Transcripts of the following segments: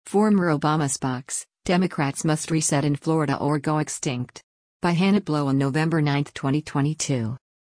Former Obama spokes, Democrats must reset in Florida or go extinct. By Hannah Blow on November 9, 2022.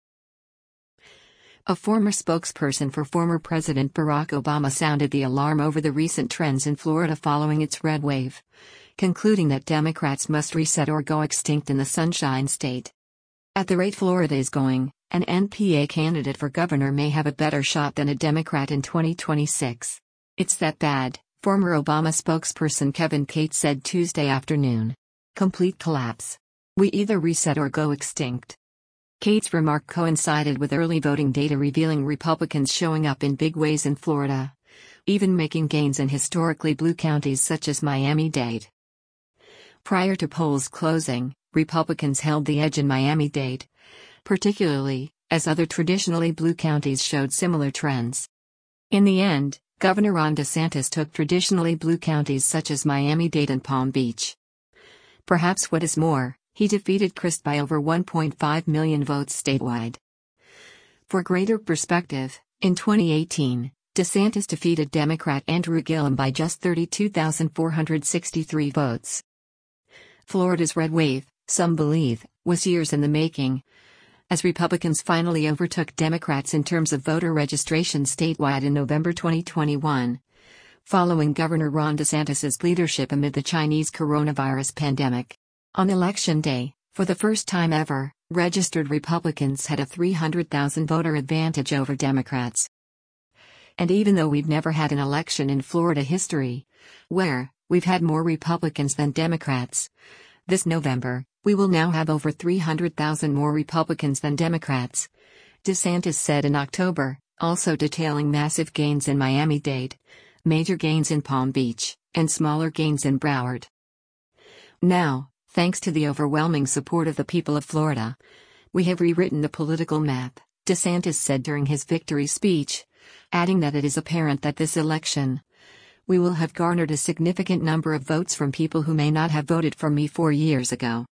A former spokesperson for former President Barack Obama sounded the alarm over the recent trends in Florida following its red wave, concluding that Democrats must reset or go extinct in the Sunshine State. At the rate Florida is going, an NPA candidate for governor may have a better shot than a Democrat in 2026. It's that bad, former Obama spokesperson Kevin Cates said Tuesday afternoon. Complete collapse. We either reset or go extinct. Cates' remark coincided with early voting data revealing Republicans showing up in big ways in Florida, even making gains in historically blue counties such as Miami-Dade. Prior to polls closing, Republicans held the edge in Miami-Dade, particularly as other traditionally blue counties showed similar trends. In the end, Governor Ron DeSantis took traditionally blue counties such as Miami-Dade and Palm Beach. Perhaps what is more, he defeated Crist by over 1.5 million votes statewide. For greater perspective, in 2018, DeSantis defeated Democrat Andrew Gillum by just 32,463 votes. Florida's red wave, some believe, was years in the making, as Republicans finally overtook Democrats in terms of voter registration statewide in November 2021, following Governor Ron DeSantis' leadership amid the Chinese coronavirus pandemic. On Election Day, for the first time ever, registered Republicans had a 300,000 voter advantage over Democrats. And even though we've never had an election in Florida history where we've had more Republicans than Democrats, this November, we will now have over 300,000 more Republicans than Democrats, DeSantis said in October, also detailing massive gains in Miami-Dade, major gains in Palm Beach, and smaller gains in Broward. Now, thanks to the overwhelming support of the people of Florida, we have rewritten the political map, DeSantis said during his victory speech, adding that it is apparent that this election, we will have garnered a significant number of votes from people who may not have voted for me 4 years ago.